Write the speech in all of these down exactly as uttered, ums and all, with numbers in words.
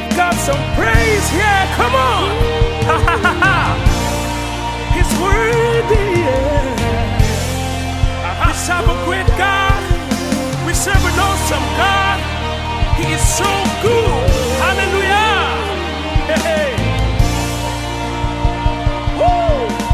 God some praise here. Come on. Ha ha ha ha. He's worthy. Yeah. We serve a great God. We serve an awesome God. He is so good. Hallelujah. Hey, hey. Woo.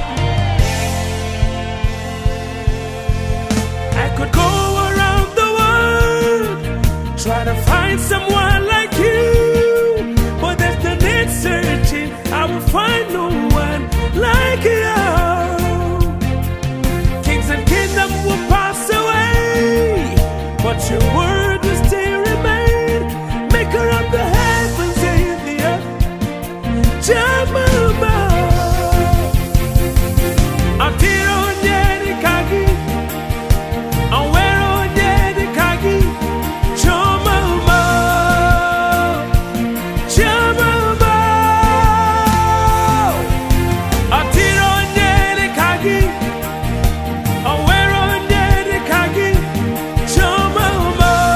I could go around the world, try to find someone like you, but there's no need searching. I will find no one like you. Kings and kingdoms will pass away, but your word will still remain. Maker of the heavens and the earth, Jehovah. Atiro nyeri kagi, awero nyeri kagi, Jehovah, Jehovah. Atiro nyeri kagi, awero nyeri kagi, Jehovah.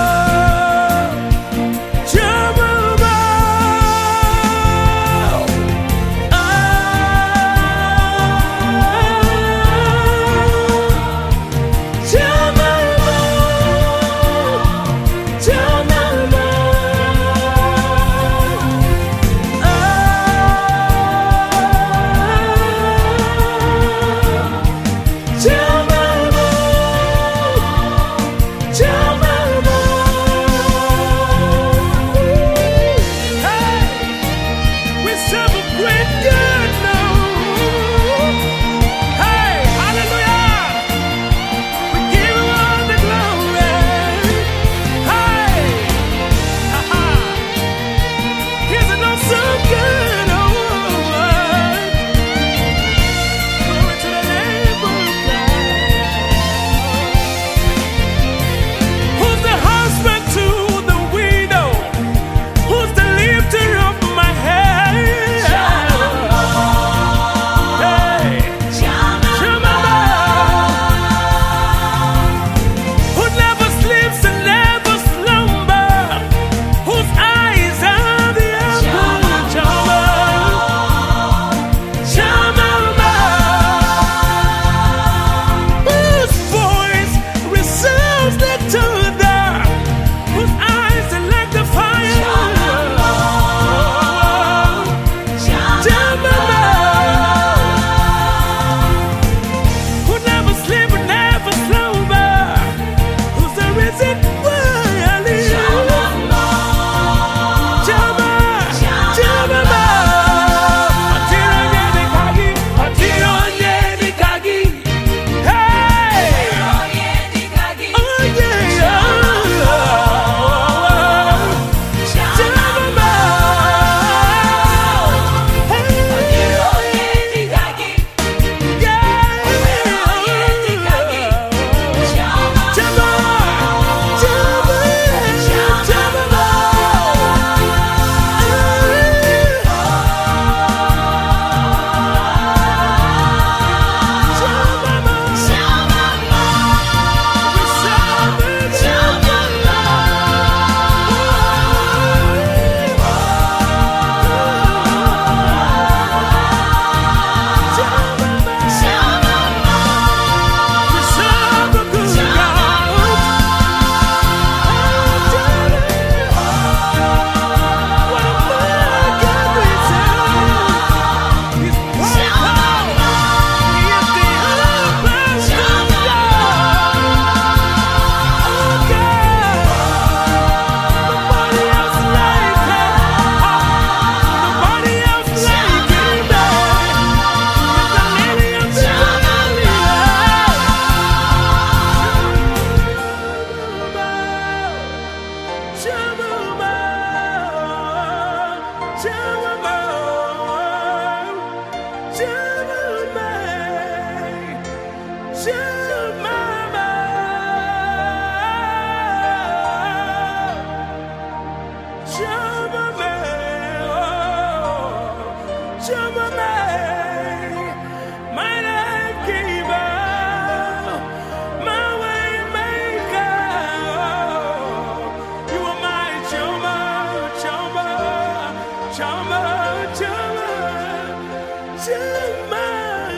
Chama, chama, chama.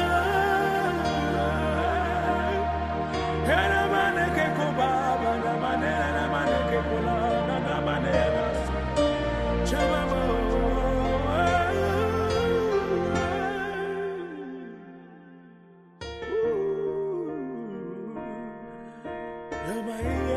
Era mane ke kubaba, na manera, na mane ke kula, na na manera. Chama mo. You're my